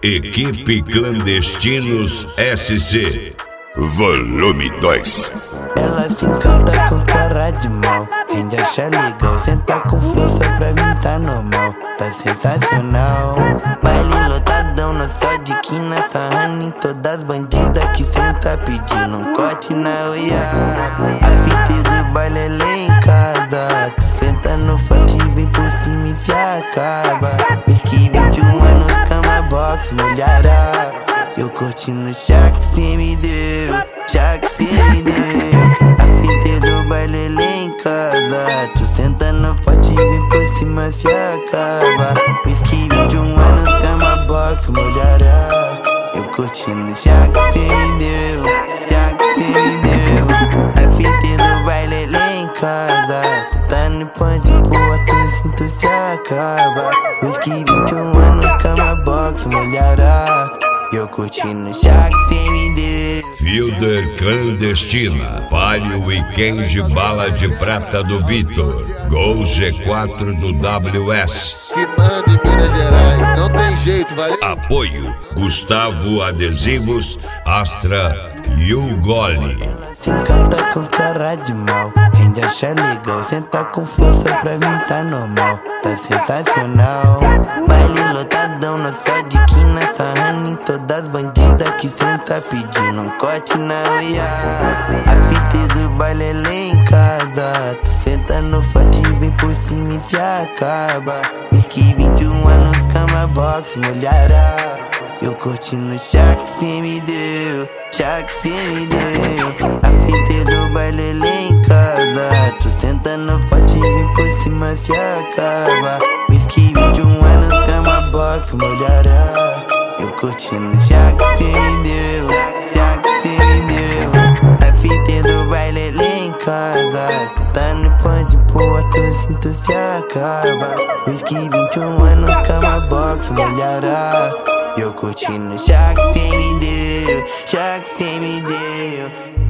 Equipe Clandestinos SC. Volume 2. Ela se encanta com os caras de mal, rende acha legal, senta com força pra mim tá normal, tá sensacional. Baile lotadão, não só de quina, sarrando em todas as bandidas que senta pedindo um corte na oia. A fita do baile é lá em casa, tu senta no forte e vem por cima e se acaba. Whisky 21 anos, cama box, molhada. Eu curtindo chá que cê me deu, chá que cê me deu. A fita do baile lá em casa, tu senta no pote e vem por cima se acaba. Whisky 21 anos, cama box, molhada. Eu curtindo chá que cê me deu, chá que cê me deu. A fita do baile lá em casa, senta no punch, porra, tu sinto se acaba. Whisky 21 anos, cama box, molhada. Eu curtindo chá que cê me deu. Fielder Clandestina, Palio e Kenji Bala de Prata do Vitor, Gol G4 do WS. Que manda em Minas Gerais, não tem jeito, valeu? Apoio Gustavo Adesivos, Astra e o Gole. Se encanta com os caras de mal, rende acha legal, senta com força pra mim tá normal, tá sensacional. Baile lotadão, não só de quina, sarrando em todas as bandidas que senta pedindo um corte na oia. A fita do baile é lá em casa, tu senta no forte e vem por cima e se acaba. Whisky 21 anos, cama box, molhada. Eu curtindo chá que cê me deu, chá que cê me deu. A fita do baile lá em casa, tu senta no pote e vem por cima se acaba. Whisky 21 anos, cama box, molhada. Eu curtindo chá que cê me deu, chá que cê me deu. A fita do baile lá em casa, senta no punch, porra, tu sinto se acaba. Whisky 21 anos, cama box, molhada. Eu curtindo chá que cê me deu, chá que cê me deu.